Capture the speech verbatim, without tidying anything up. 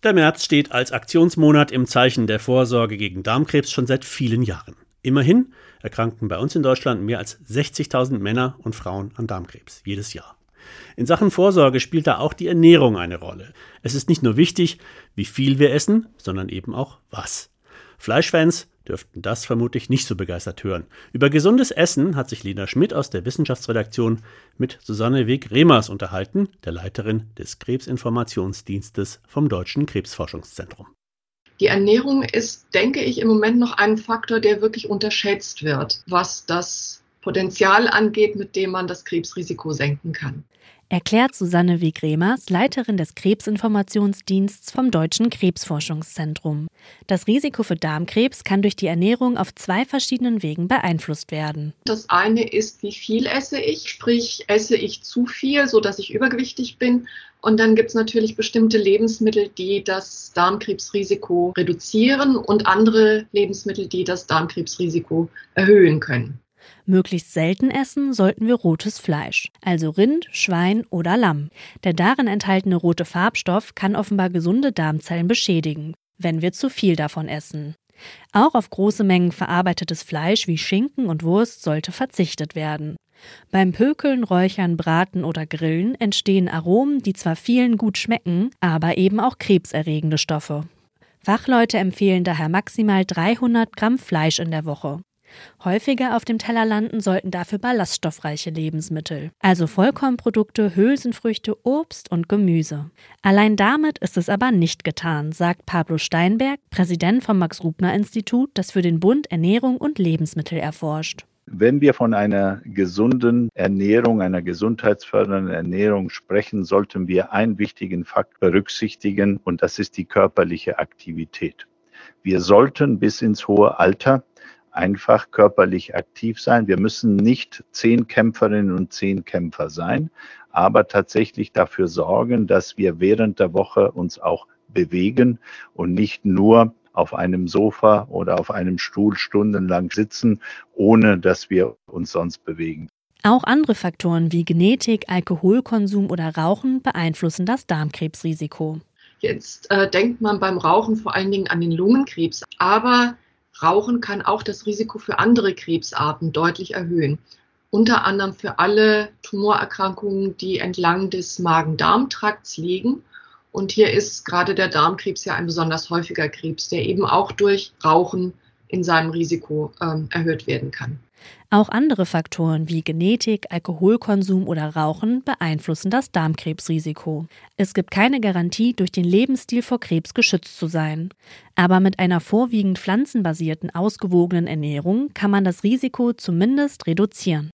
Der März steht als Aktionsmonat im Zeichen der Vorsorge gegen Darmkrebs schon seit vielen Jahren. Immerhin erkranken bei uns in Deutschland mehr als sechzigtausend Männer und Frauen an Darmkrebs jedes Jahr. In Sachen Vorsorge spielt da auch die Ernährung eine Rolle. Es ist nicht nur wichtig, wie viel wir essen, sondern eben auch was. Fleischfans dürften das vermutlich nicht so begeistert hören. Über gesundes Essen hat sich Lena Schmidt aus der Wissenschaftsredaktion mit Susanne Weg-Remers unterhalten, der Leiterin des Krebsinformationsdienstes vom Deutschen Krebsforschungszentrum. Die Ernährung ist, denke ich, im Moment noch ein Faktor, der wirklich unterschätzt wird, was das Potenzial angeht, mit dem man das Krebsrisiko senken kann. Erklärt Susanne Weg-Remers, Leiterin des Krebsinformationsdienstes vom Deutschen Krebsforschungszentrum. Das Risiko für Darmkrebs kann durch die Ernährung auf zwei verschiedenen Wegen beeinflusst werden. Das eine ist, wie viel esse ich, sprich esse ich zu viel, sodass ich übergewichtig bin. Und dann gibt es natürlich bestimmte Lebensmittel, die das Darmkrebsrisiko reduzieren und andere Lebensmittel, die das Darmkrebsrisiko erhöhen können. Möglichst selten essen sollten wir rotes Fleisch, also Rind, Schwein oder Lamm. Der darin enthaltene rote Farbstoff kann offenbar gesunde Darmzellen beschädigen, wenn wir zu viel davon essen. Auch auf große Mengen verarbeitetes Fleisch wie Schinken und Wurst sollte verzichtet werden. Beim Pökeln, Räuchern, Braten oder Grillen entstehen Aromen, die zwar vielen gut schmecken, aber eben auch krebserregende Stoffe. Fachleute empfehlen daher maximal dreihundert Gramm Fleisch in der Woche. Häufiger auf dem Teller landen sollten dafür ballaststoffreiche Lebensmittel, also Vollkornprodukte, Hülsenfrüchte, Obst und Gemüse. Allein damit ist es aber nicht getan, sagt Pablo Steinberg, Präsident vom Max-Rubner-Institut, das für den Bund Ernährung und Lebensmittel erforscht. Wenn wir von einer gesunden Ernährung, einer gesundheitsfördernden Ernährung sprechen, sollten wir einen wichtigen Fakt berücksichtigen, und das ist die körperliche Aktivität. Wir sollten bis ins hohe Alter einfach körperlich aktiv sein. Wir müssen nicht zehn Kämpferinnen und zehn Kämpfer sein, aber tatsächlich dafür sorgen, dass wir während der Woche uns auch bewegen und nicht nur auf einem Sofa oder auf einem Stuhl stundenlang sitzen, ohne dass wir uns sonst bewegen. Auch andere Faktoren wie Genetik, Alkoholkonsum oder Rauchen beeinflussen das Darmkrebsrisiko. Jetzt äh, denkt man beim Rauchen vor allen Dingen an den Lungenkrebs, aber Rauchen kann auch das Risiko für andere Krebsarten deutlich erhöhen. Unter anderem für alle Tumorerkrankungen, die entlang des Magen-Darm-Trakts liegen. Und hier ist gerade der Darmkrebs ja ein besonders häufiger Krebs, der eben auch durch Rauchen in seinem Risiko ähm, erhöht werden kann. Auch andere Faktoren wie Genetik, Alkoholkonsum oder Rauchen beeinflussen das Darmkrebsrisiko. Es gibt keine Garantie, durch den Lebensstil vor Krebs geschützt zu sein. Aber mit einer vorwiegend pflanzenbasierten, ausgewogenen Ernährung kann man das Risiko zumindest reduzieren.